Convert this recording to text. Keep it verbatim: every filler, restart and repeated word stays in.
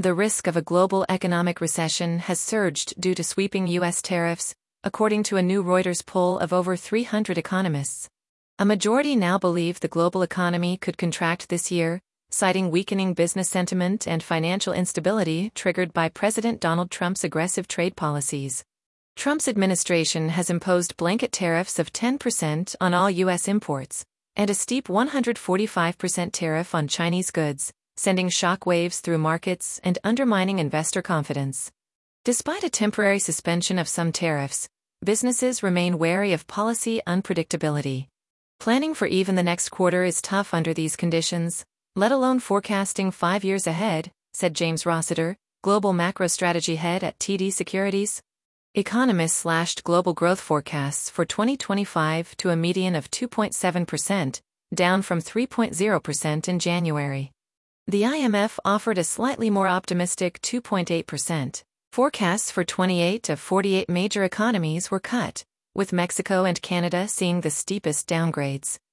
the risk of a global economic recession has surged due to sweeping U S tariffs, according to a new Reuters poll of over three hundred economists. A majority now believe the global economy could contract this year, citing weakening business sentiment and financial instability triggered by President Donald Trump's aggressive trade policies. Trump's administration has imposed blanket tariffs of ten percent on all U S imports, and a steep one hundred forty-five percent tariff on Chinese goods, sending shockwaves through markets and undermining investor confidence. Despite a temporary suspension of some tariffs, businesses remain wary of policy unpredictability. Planning for even the next quarter is tough under these conditions, let alone forecasting five years ahead, said James Rossiter, global macro strategy head at T D Securities. Economists slashed global growth forecasts for twenty twenty-five to a median of two point seven percent, down from three point zero percent in January. The I M F offered a slightly more optimistic two point eight percent. Forecasts for twenty-eight of forty-eight major economies were cut, with Mexico and Canada seeing the steepest downgrades.